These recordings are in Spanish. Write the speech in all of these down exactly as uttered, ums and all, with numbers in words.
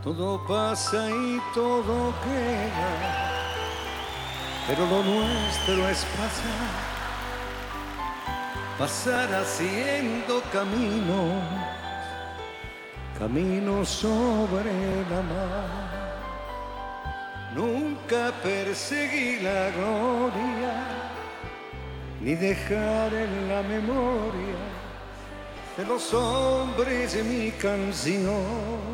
Todo pasa y todo queda, pero lo nuestro es pasar, pasar haciendo camino, camino sobre la mar. Nunca perseguí la gloria, ni dejar en la memoria de los hombres mi canción.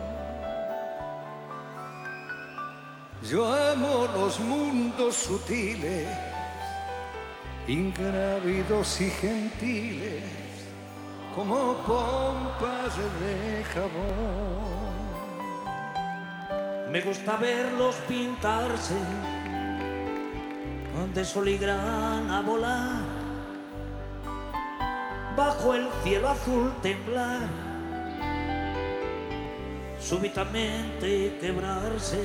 Yo amo los mundos sutiles, ingrávidos y gentiles, como pompas de jabón. Me gusta verlos pintarse de sol y grana volar, bajo el cielo azul temblar, súbitamente quebrarse.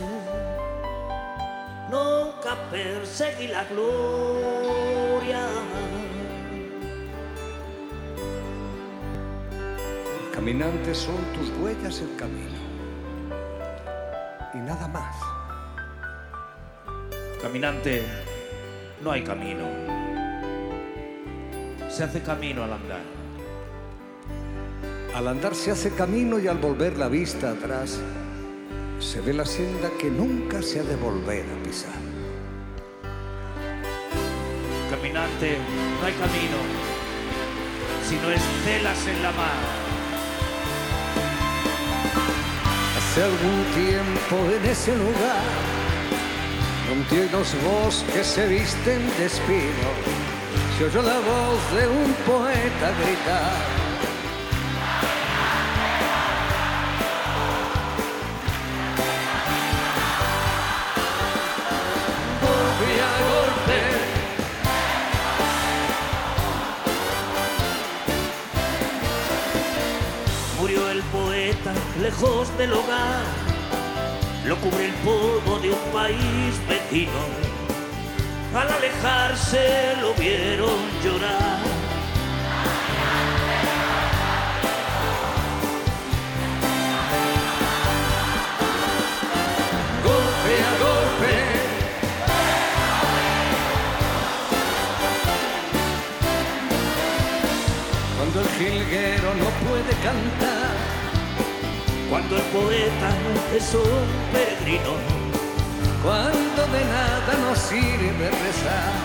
Nunca perseguí la gloria. Caminantes son tus huellas el camino y nada más. Caminante, no hay camino. Se hace camino al andar. Al andar se hace camino y al volver la vista atrás se ve la senda que nunca se ha de volver a pisar. Caminante, no hay camino, sino estelas en la mar. Hace algún tiempo en ese lugar donde los bosques se visten de espino, se oyó la voz de un poeta gritar: murió el poeta lejos del hogar, lo cubre el polvo de un país vecino. Al alejarse lo vieron llorar. Golpe a golpe, cuando el jilguero no puede cantar, cuando el poeta es un peregrino, cuando de nada nos sirve rezar.